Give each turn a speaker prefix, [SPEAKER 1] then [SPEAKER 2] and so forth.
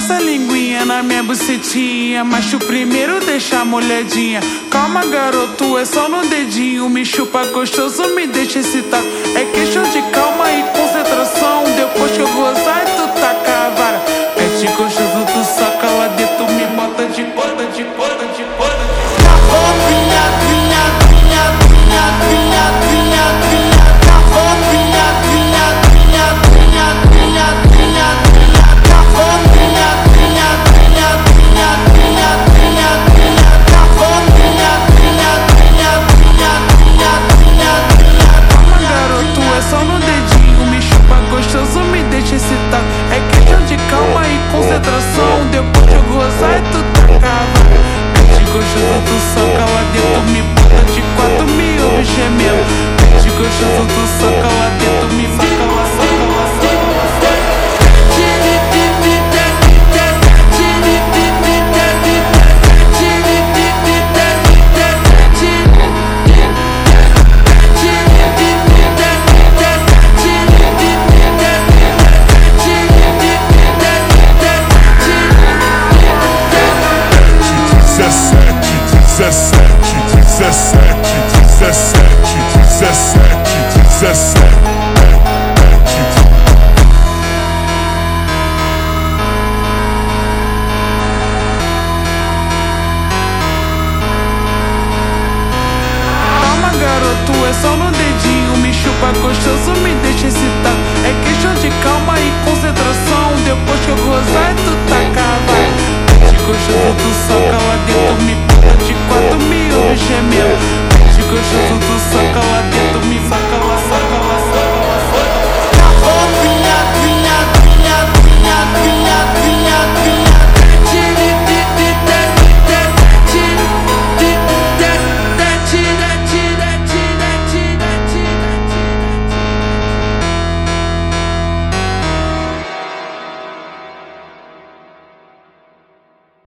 [SPEAKER 1] essa linguinha na minha bucetinha, mas tu primeiro deixa molhadinha. Calma, garoto, é só no dedinho. Me chupa gostoso, me deixa excitado. É questão de calma e concentração. Depois que eu gozar, tu taca a vara. Mete gostoso, tu saca lá dentro. Me bota de bota, de bota, de bota.
[SPEAKER 2] Vinha, vinha, vinha, vinha, vinha, vinha, vinha. Vinha, vinha, vinha, vinha, vinha, vinha, vinha. Vinha, vinha, vinha, vinha, vinha, vinha, vinha. Vinha, vinha, vinha, vinha, vinha, vinha, vinha.
[SPEAKER 1] Calma, garoto, é só no dedinho. Me chupa gostoso, me deixa excitado. É questão de calma e concentração. Depois que eu gozar, tu taca a vara. Mete gostoso, tu soca lá dentro. Me bota de quatro, me ouve gemendo. Mete gostoso, tu soca lá dentro. Me saca lá, saca lá, saca lá, saca lá.
[SPEAKER 3] Dezessete